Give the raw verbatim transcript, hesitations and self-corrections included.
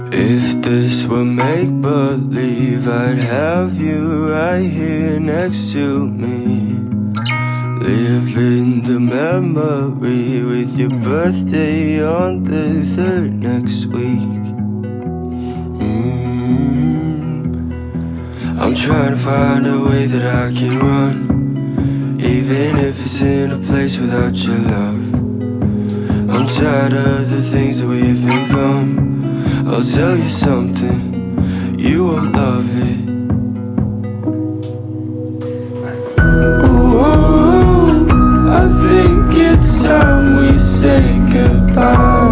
If this were make-believe, I'd have you right here next to me, living the memory with your birthday on the third next week. mm. I'm trying to find a way that I can run, even if it's in a place without your love. I'm tired of the things that we've become. I'll tell you something, you won't love it. Ooh, I think it's time we say goodbye.